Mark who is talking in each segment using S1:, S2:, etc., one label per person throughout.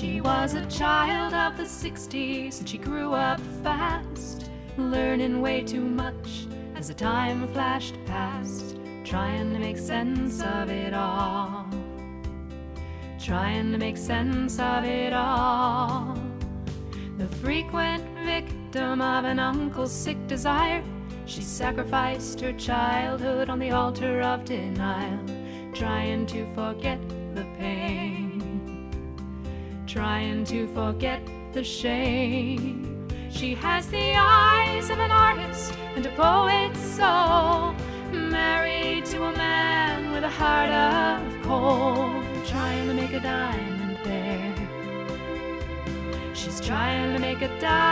S1: She was a child of the 60s, and she grew up fast, learning way too much as the time flashed past, trying to make sense of it all, trying to make sense of it all. The frequent victim of an uncle's sick desire, she sacrificed her childhood on the altar of denial, trying to forget the pain, trying to forget the shame. She has the eyes of an artist and a poet's soul, married to a man with a heart of coal, trying to make a diamond there. She's trying to make a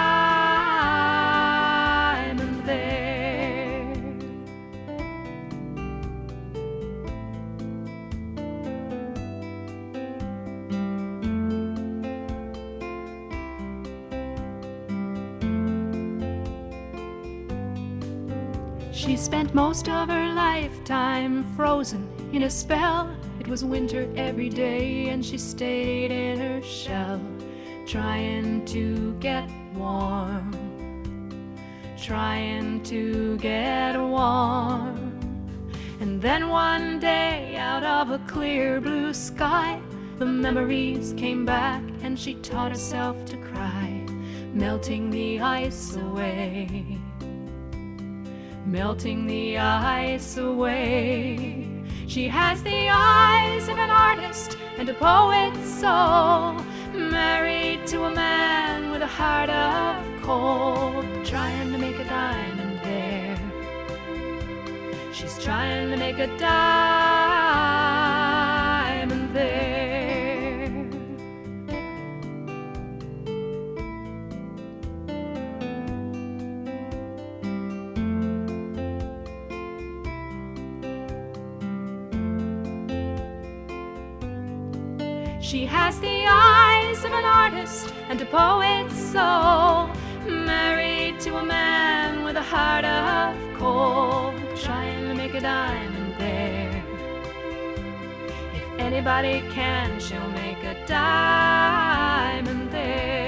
S1: diamond there. She spent most of her lifetime frozen in a spell. It was winter every day and she stayed in her shell, trying to get warm, trying to get warm. And then one day, out of a clear blue sky, the memories came back and she taught herself to cry, melting the ice away, melting the ice away. She has the eyes of an artist and a poet's soul, married to a man with a heart of coal, trying to make a diamond there. She's trying to make a diamond there. She has the eyes of an artist and a poet's soul, married to a man with a heart of coal, trying to make a diamond there. If anybody can, she'll make a diamond there.